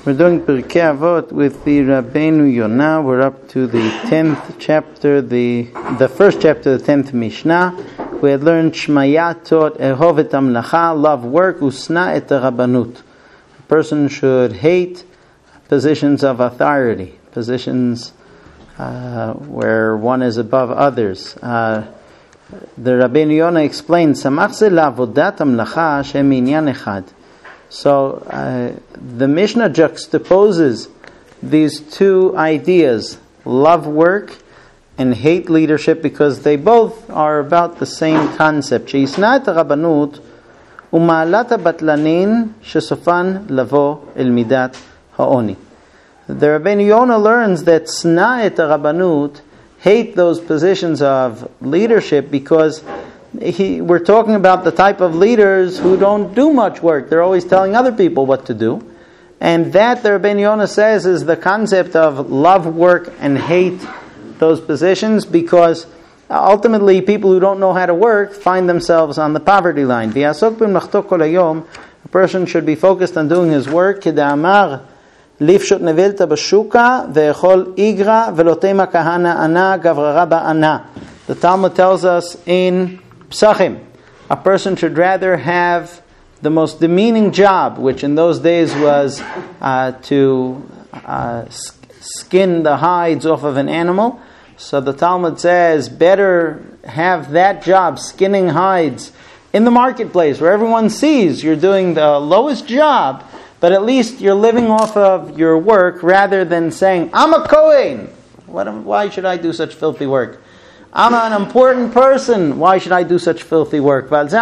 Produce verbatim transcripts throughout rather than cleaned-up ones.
We're doing Pirkei Avot with the Rabbeinu Yonah. We're up to the tenth chapter, the the first chapter, the tenth Mishnah. We had learned Shmaya taught Ehov et Amlacha, love work, Usna et Rabbanut. A person should hate positions of authority, positions uh, where one is above others. Uh, the Rabbeinu Yonah explained, Samach ze la'avodat amlacha shem inyan echad. So uh, the Mishnah juxtaposes these two ideas, love work and hate leadership, because they both are about the same concept. Sheisna et rabbanut u'ma'alat batlanin shesofan lavo el midat ha'oni. The Rabbeinu Yonah learns that sna et rabbanut, hate those positions of leadership, because He, we're talking about the type of leaders who don't do much work. They're always telling other people what to do. And that, the Rabbeinu Yonah says, is the concept of love work and hate those positions, because ultimately people who don't know how to work find themselves on the poverty line. A person should be focused on doing his work. Lifshot nevelta b'shuka ve'echol igra velotema kahana ana gavrara ba'ana. The Talmud tells us in Psachim, a person should rather have the most demeaning job, which in those days was uh, to uh, skin the hides off of an animal. So the Talmud says, better have that job, skinning hides, in the marketplace where everyone sees you're doing the lowest job, but at least you're living off of your work, rather than saying, I'm a Kohen. What, why should I do such filthy work? I'm an important person. Why should I do such filthy work? That's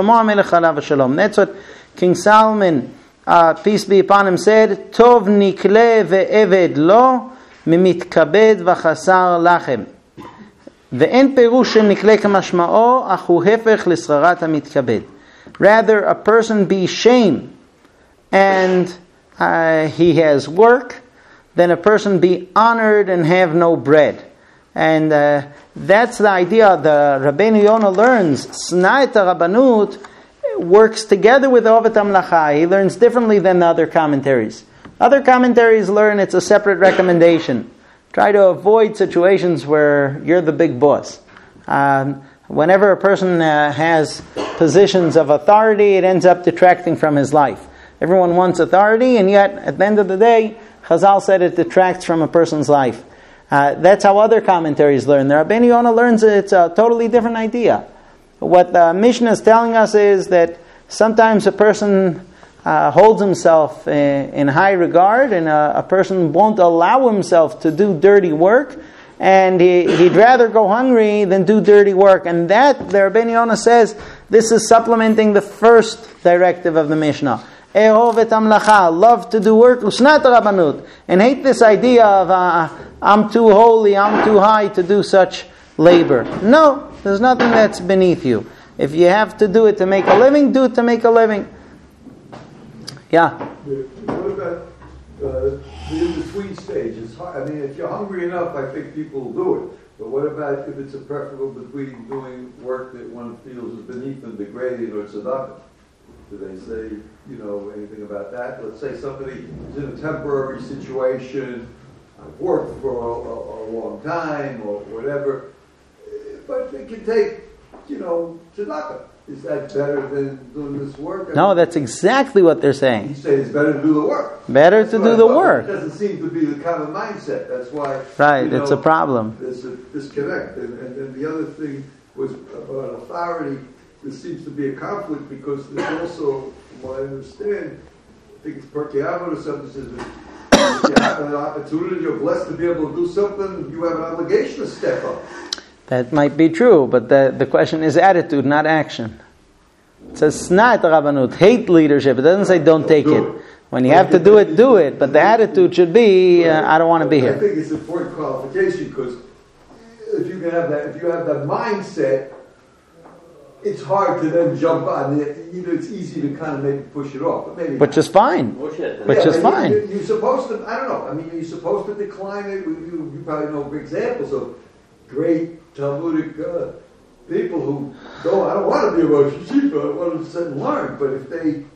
what King Solomon, uh, peace be upon him, said, Tov nikle ve'eved lo mimitkabed v'chasar lachem. Ve'en perush nikle kamashma'o achu hefech l'srarat hamitkabed. Rather, a person be shamed and uh, he has work, than a person be honored and have no bread. And uh, that's the idea. The Rabbeinu Yonah learns Sna et Rabbanut works together with Ovet Amlacha. He learns differently than the other commentaries. Other commentaries learn it's a separate recommendation. Try to avoid situations where you're the big boss. Um, whenever a person uh, has positions of authority, it ends up detracting from his life. Everyone wants authority, and yet at the end of the day, Chazal said it detracts from a person's life. Uh, that's how other commentaries learn. The Rabbeinu Yonah learns it's a totally different idea. What the Mishnah is telling us is that sometimes a person uh, holds himself in, in high regard, and a, a person won't allow himself to do dirty work, and he, he'd rather go hungry than do dirty work. And that, the Rabbeinu Yonah says, this is supplementing the first directive of the Mishnah. Ehov et amlacha, love to do work, usnat rabbanut, and hate this idea of uh, I'm too holy, I'm too high to do such labor. No, there's nothing that's beneath you. If you have to do it to make a living, do it to make a living. Yeah? What about uh, the in-between stage? It's hard. I mean, if you're hungry enough, I think people will do it. But what about if it's a preferable between doing work that one feels is beneath and degrading, or tzedakah? Do they say, you know, anything about that? Let's say somebody is in a temporary situation, I've worked for a, a, a long time or whatever, but they can take, you know, tzedakah. Is that better than doing this work? I no, mean, that's exactly what they're saying. You say it's better to do the work. Better That's to what do I the thought. work. It doesn't seem to be the common mindset. That's why, right, you know, it's a problem. There's a disconnect. And, and then the other thing was about authority. There seems to be a conflict, because there's also, from what I understand, I think it's Pirkei Avot or something, says that if you have an opportunity, you're blessed to be able to do something, you have an obligation to step up. That might be true, but the, the question is attitude, not action. It says, Sna et Rabbanut, hate leadership. It doesn't say don't take do it. it. When you have to do it, do it. But the attitude should be, uh, I don't want to be I here. think it's an important qualification, because if you can have that, if you have that mindset, it's hard to then jump on it. You know, it's easy to kind of maybe push it off, but maybe Which not. is fine. Which yeah, is fine. You, you're supposed to. I don't know. I mean, you're supposed to decline it. You, you probably know examples of great Talmudic uh, people who don't. I don't want to be a Rosh Yeshiva. I want to sit and learn. But if they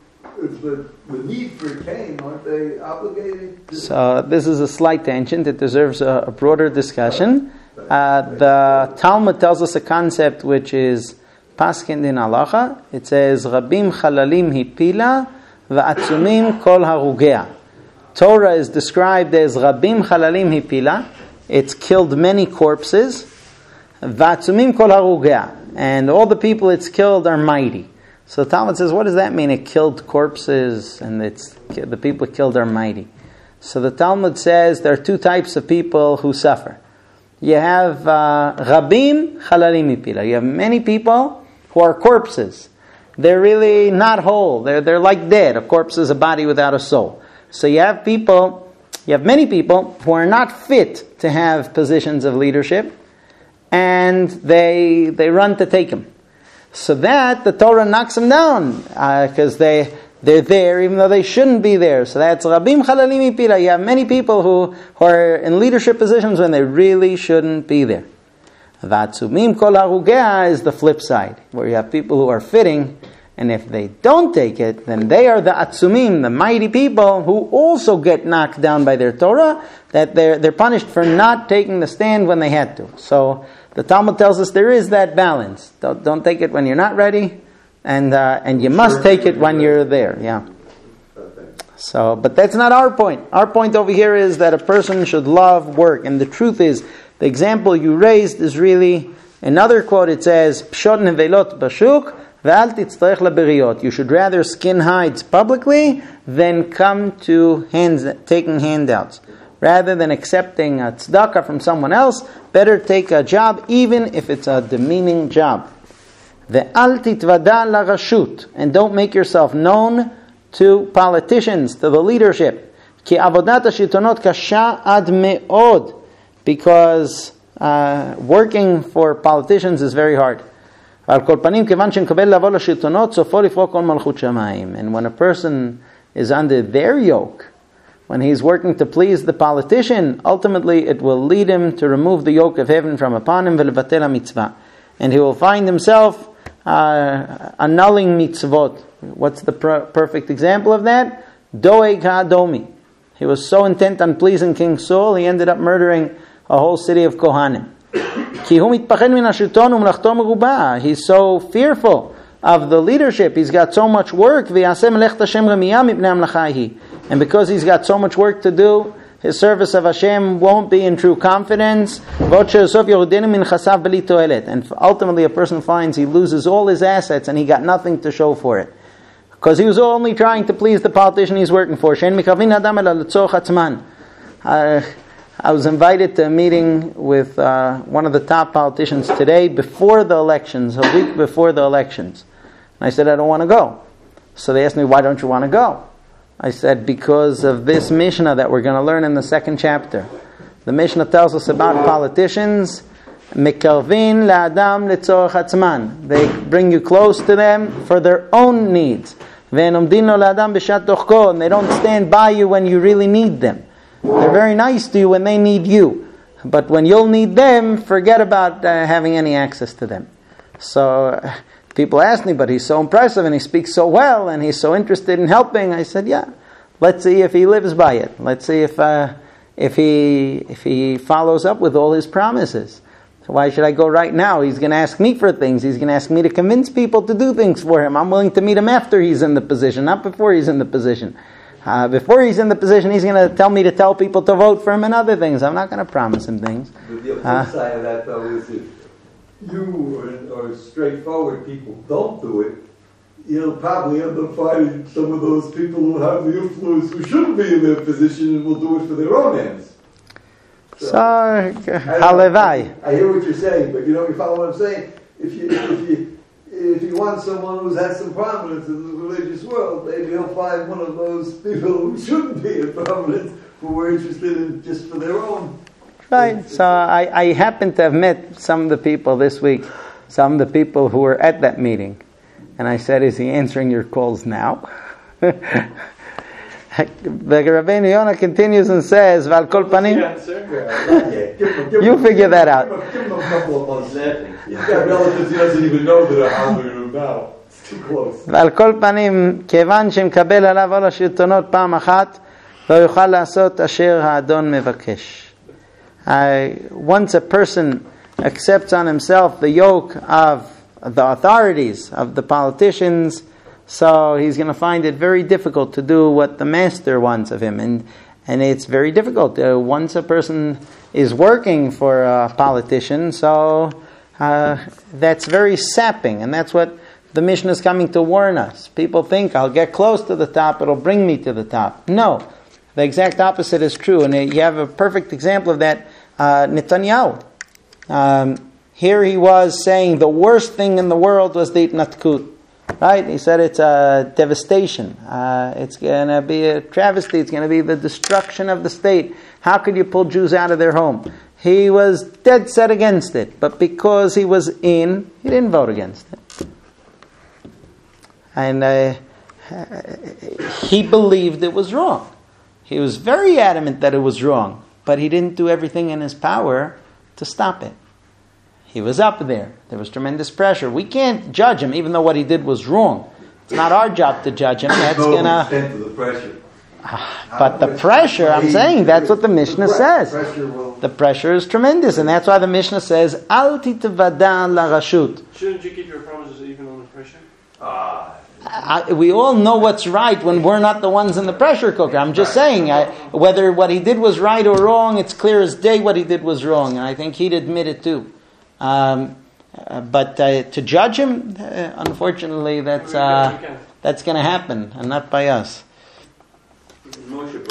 if the, the need for it came, aren't they obligated to... So this is a slight tangent. It deserves a, a broader discussion. Uh, the Talmud tells us a concept which is Paskin din halacha. It says, Rabim chalalim hipila va'atzumim kol harugea. Torah is described as Rabim chalalim hipila. It's killed many corpses. Va'atzumim kol harugea. And all the people it's killed are mighty. So the Talmud says, what does that mean? It killed corpses and it's the people it killed are mighty. So the Talmud says there are two types of people who suffer. You have uh, Rabim chalalim hipila. You have many people who are corpses. They're really not whole. They're they're like dead. A corpse is a body without a soul. So you have people, you have many people who are not fit to have positions of leadership, and they they run to take them. So that the Torah knocks them down because uh, they they're there even though they shouldn't be there. So that's Rabim chalalim hipila. You have many people who, who are in leadership positions when they really shouldn't be there. Va'atzumim kol harugea is the flip side, where you have people who are fitting, and if they don't take it, then they are the atzumim, the mighty people, who also get knocked down by their Torah, that they're they're punished for not taking the stand when they had to. So the Talmud tells us there is that balance. Don't, don't take it when you're not ready, and uh, and you must take it when you're there. Yeah. So, but that's not our point. Our point over here is that a person should love work, and the truth is, the example you raised is really another quote. It says, "Pshot nevelot bashuk ve'al titztarech laberiot." You should rather skin hides publicly than come to hands taking handouts. Rather than accepting a tzedakah from someone else, better take a job, even if it's a demeaning job. Ve'al titvada larashut, and don't make yourself known to politicians, to the leadership. Ki avodat hashiltonot kasha ad me'od. Because uh, working for politicians is very hard. And when a person is under their yoke, when he's working to please the politician, ultimately it will lead him to remove the yoke of heaven from upon him, and he will find himself uh, annulling mitzvot. What's the per- perfect example of that? Doeg ha'adomi. He was so intent on pleasing King Saul, he ended up murdering a whole city of Kohanim. He's so fearful of the leadership. He's got so much work. And because he's got so much work to do, his service of Hashem won't be in true confidence. And ultimately a person finds he loses all his assets and he got nothing to show for it. Because he was only trying to please the politician he's working for. Uh, I was invited to a meeting with uh, one of the top politicians today before the elections, a week before the elections. And I said, I don't want to go. So they asked me, why don't you want to go? I said, because of this Mishnah that we're going to learn in the second chapter. The Mishnah tells us about politicians. Mekarvin la'adam letzorach atzman. They bring you close to them for their own needs. Ve'nomdino la'adam b'shat tochko. And they don't stand by you when you really need them. They're very nice to you when they need you. But when you'll need them, forget about uh, having any access to them. So uh, people ask me, but he's so impressive and he speaks so well and he's so interested in helping. I said, yeah, let's see if he lives by it. Let's see if uh, if he if he follows up with all his promises. So why should I go right now? He's going to ask me for things. He's going to ask me to convince people to do things for him. I'm willing to meet him after he's in the position, not before he's in the position. Uh, before he's in the position, he's going to tell me to tell people to vote for him and other things. I'm not going to promise him things. But the flip uh, side of that, though, is if you or, or straightforward people don't do it, you'll probably end up finding some of those people who have the influence who shouldn't be in their position and will do it for their own ends. So, so halevai. I hear what you're saying, but you know, you follow what I'm saying? If you, if you If you want someone who's had some prominence in the religious world, maybe he'll find one of those people who shouldn't be in prominence, who were interested in just for their own. Right. So I, I happen to have met some of the people this week, some of the people who were at that meeting. And I said, is he answering your calls now? The Rabbeinu Yonah continues and says, Val kol panim. You figure that out. Give him a couple of months. He's got relatives he doesn't even know that are hungry him now. Too close. ועל כל פנים, כיוון שמקבל עליו עול השלטונות פעם אחת, לא יוכל לעשות אשר האדון מבקש. Uh, once a person accepts on himself the yoke of the authorities, of the politicians, so he's going to find it very difficult to do what the master wants of him. And and it's very difficult. Uh, once a person is working for a politician, so uh, that's very sapping. And that's what the Mishnah is coming to warn us. People think, I'll get close to the top, it'll bring me to the top. No, the exact opposite is true. And you have a perfect example of that, uh, Netanyahu. Um, here he was saying the worst thing in the world was the Itnatkut. Right? He said it's a devastation. Uh, it's going to be a travesty. It's going to be the destruction of the state. How could you pull Jews out of their home? He was dead set against it. But because he was in, he didn't vote against it. And uh, he believed it was wrong. He was very adamant that it was wrong. But he didn't do everything in his power to stop it. He was up there. There was tremendous pressure. We can't judge him, even though what he did was wrong. It's not our job to judge him. That's no gonna. extent to the pressure. But the pressure, I'm saying, that's what the Mishnah says. Pressure will... The pressure is tremendous, and that's why the Mishnah says, "Al titvada larashut." Shouldn't you keep your promises even under pressure? Ah. I, we all know what's right when we're not the ones in the pressure cooker. I'm just saying, I, whether what he did was right or wrong, it's clear as day what he did was wrong, and I think he'd admit it too. Um, uh, but uh, to judge him, uh, unfortunately, that's uh, that's going to happen, and not by us. Moshe